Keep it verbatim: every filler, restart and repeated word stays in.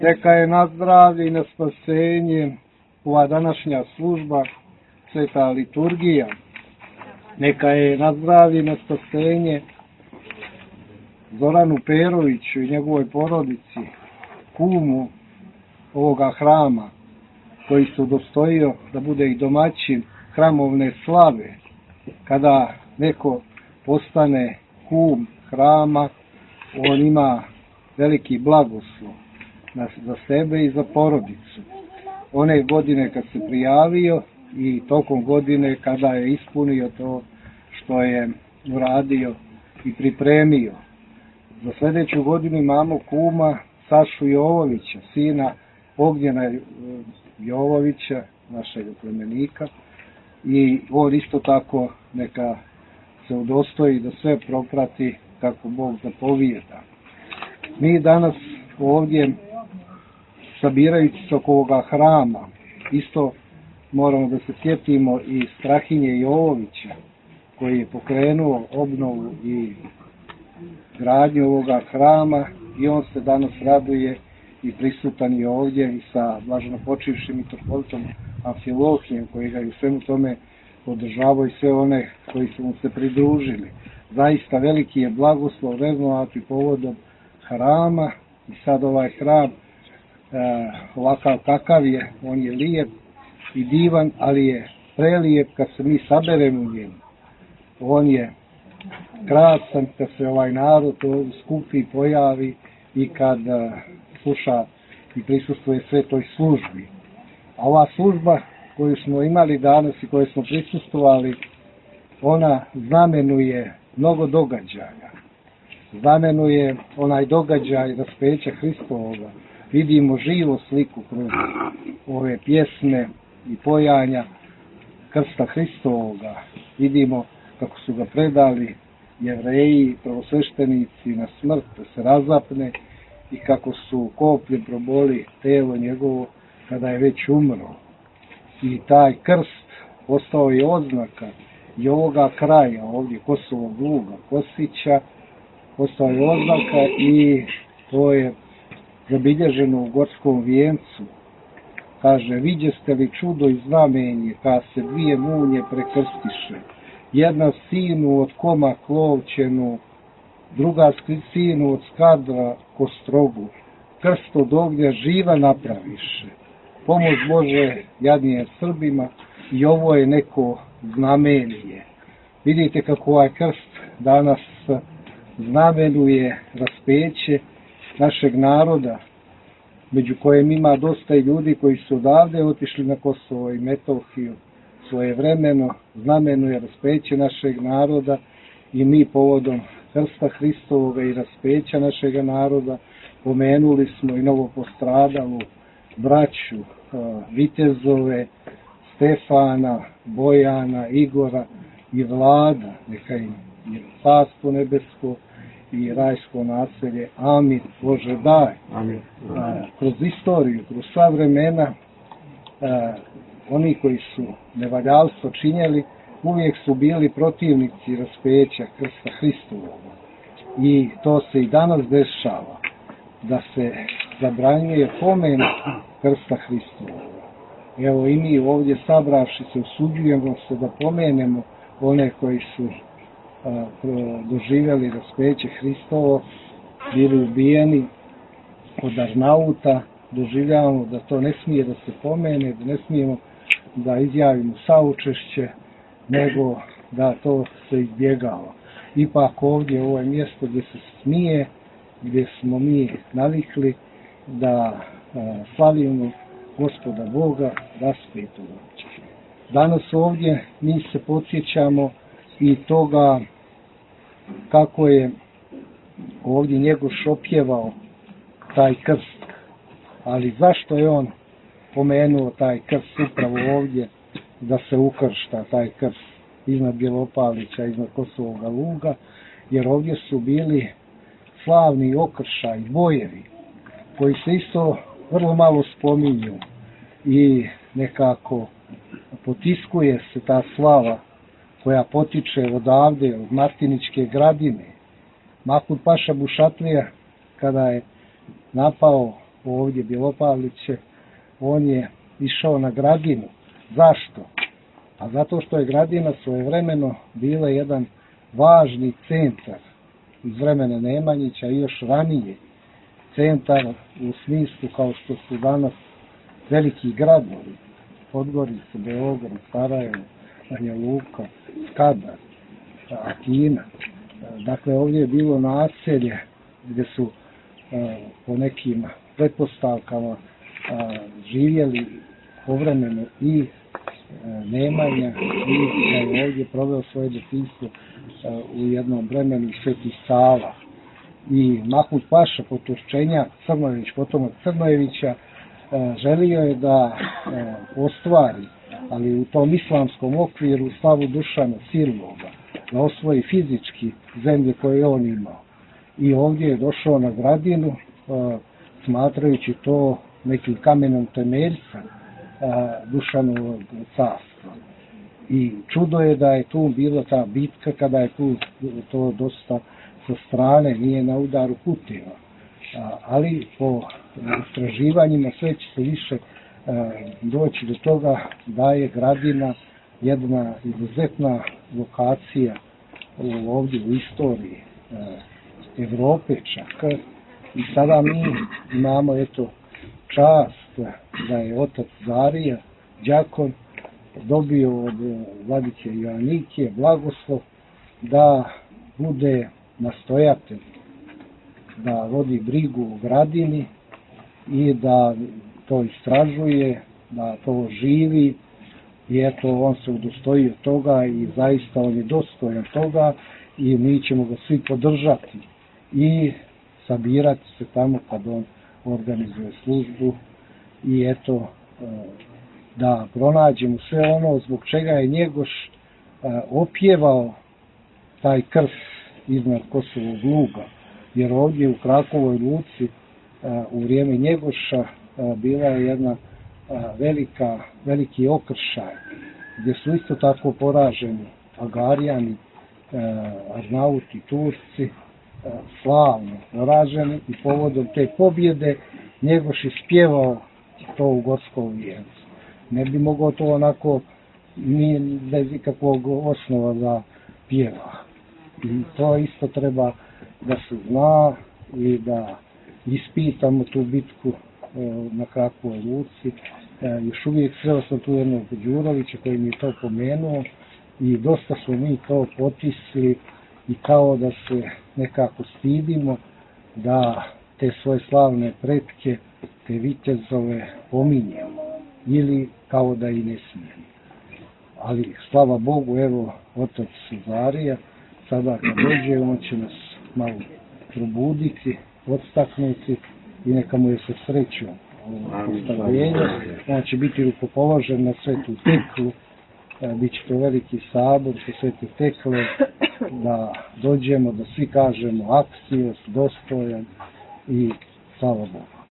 Neka je na zdravlje i na spasenje ova današnja služba, sveta liturgija. Neka je na zdravlje i na spasenje Zoranu Peroviću i njegovoj porodici, kumu ovoga hrama, koji se udostojio da bude i domaćin hramovne slave. Kada neko postane kum hrama, on ima veliki blagoslov za sebe i za porodicu. One godine kad se prijavio i tokom godine kada je ispunio to što je uradio i pripremio. Za sljedeću godinu imamo kuma Sašu Jovovića, sina Ognjena Jovovića, našeg plemenika, i on isto tako neka se udostoji da sve proprati kako Bog zapovijeda. Mi danas ovdje, sabirajući se oko ovoga hrama, isto moramo da se sjetimo i Strahinje Jovovića, koji je pokrenuo obnovu i gradnju ovoga hrama, i on se danas raduje i prisutan je ovdje i sa blaženopočivšim mitropolitom Amfilohijem, koji ga i u svemu tome podržavaju, i sve one koji su mu se pridružili. Zaista veliki je blagoslov vrednovati povodom hrama, i sad ovaj hram e, ovakav kakav je, on je lijep i divan, ali je prelijep kad se mi saberemo u njemu. On je krasan kad se ovaj narod skupi, pojavi i kad uh, sluša i prisustvuje svetoj službi. A ova služba koju smo imali danas i koju smo prisustvovali, ona znamenuje mnogo događaja. Znamenuje onaj događaj raspeća Hristovoga. Vidimo živu sliku kroz ove pjesme i pojanja krsta Hristovoga. Vidimo kako su ga predali Jevreji, prvosveštenici na smrt, da se razapne, i kako su kopljem proboli telo njegovo kada je već umro. I taj krst postao je oznaka i ovoga kraja, ovdje Kosovog luga, Kosića, postao je oznaka, i to je zabilježeno u Gorskom vijencu. Kaže, viđeste li čudo i znamenje, kad se dvije munje prekrstiše. Jedna sinu od koma klovčenu, druga sinu od skadra kostrogu. Krst od ognja živa napraviše. Pomoć Bože jadnije Srbima, i ovo je neko znamenje. Vidite kako ovaj krst danas znamenuje raspeće našeg naroda, među kojem ima dosta i ljudi koji su odavde otišli na Kosovo i Metohiju. Svojevremeno znamenuje raspeće našeg naroda, i mi povodom krsta Hristovoga i raspeća našeg naroda pomenuli smo i novopostradalu braću, vitezove Stefana, Bojana, Igora i Vlada. Neka im je carstvo nebesko i rajsko naselje. Amin. Bože daj. Amin. Kroz istoriju, kroz sva vremena, oni koji su nevaljalstvo činjeli, uvijek su bili protivnici raspeća krsta Hristovoga. I to se i danas dešava, da se zabranjuje pomen krsta Hristovoga. Evo i mi ovdje sabravši se usuđujemo se da pomenemo one koji su a, doživjeli raspeće Hristovo, bili ubijeni od Arnauta. Doživljavamo da to ne smije da se pomene, da ne smijemo da izjavimo saučešće, nego da to se izbjegava. Ipak ovdje ovo je mjesto gdje se smije, gdje smo mi navikli da a, slavimo Gospoda Boga raspetoga. Danas ovdje mi se podsjećamo i toga kako je ovdje Njegoš opjevao taj krst. Ali zašto je on pomenuo taj krst upravo ovdje, da se ukršta taj krst iznad Bjelopalića, iznad Kosovog luga? Jer ovdje su bili slavni okršaj, bojevi, koji se isto vrlo malo spominju, i nekako potiskuje se ta slava koja potiče odavde, od Martiničke Gradine. Mahmud Paša Bušatlija, kada je napao ovdje Bjelopavliće, on je išao na Gradinu. Zašto? A zato što je Gradina svojevremeno bila jedan važni centar iz vremena Nemanjića i još ranije. Centar u smislu kao što su danas veliki gradovi, Podgorica, Beograd, Sarajevo, Banja Luka, Skadar, Atina. Dakle, ovdje je bilo naselje gdje su po nekim pretpostavkama živjeli povremeno i Nemanja i da je ovdje proveo svoje djetinjstvo u jednom vremenu Sveti Sava. I Mahmud Paša, poturčenja Crnojević, potomak Crnojevića, želio je da ostvari, ali u tom islamskom okviru, slavu Dušana Sirloga, da osvoji fizički zemlje koje je on imao. I ovdje je došao na Gradinu, smatrajući to nekim kamenom temeljca Dušanovog carstva. I čudo je da je tu bila ta bitka kada je tu to dosta sa strane, nije na udaru puteva. Ali po istraživanjima sve će se više doći do toga da je Gradina jedna izuzetna lokacija ovdje u istoriji Evrope čak. I sada mi imamo eto čast da je otac Zarija Đakon dobio od vladike Joanikije blagoslov da bude nastojatelj, da vodi brigu o Gradini i da to istražuje, da to živi. I eto, on se udostojio toga i zaista on je dostojan toga i mi ćemo ga svi podržati i sabirati se tamo kad on organizuje službu i eto da pronađemo sve ono zbog čega je Njegoš opjevao taj krst iznad Kosovog luga, jer ovdje u Krakovoj luci u vrijeme Njegoša bila je jedna velika, veliki okršaj gdje su isto tako poraženi Agarijani, Arnauti, Turci, slavno poraženi i povodom te pobjede Njegoš ispjevao to u Gorskom vijencu. Ne bi mogao to onako ni bez ikakvog osnova da pjeva. I to isto treba da se zna i da ispitamo tu bitku na Krakovoj luci. Još uvijek sreo sam tu jednog Đurovića koji mi je to pomenuo i dosta smo mi to potisli i kao da se nekako stidimo da te svoje slavne pretke, te vitezove pominjemo ili kao da i ne smijemo. Ali slava Bogu, evo otac Zarija, sada kad dođe on će nas malo probuditi, odstaknuti i neka mu je se sreću postavljenje. On će biti rukopoložen na Svetu Teklu, bit će to veliki sabor sa Svete Tekle, da dođemo, da svi kažemo akcijos, dostojan i slava Bogu.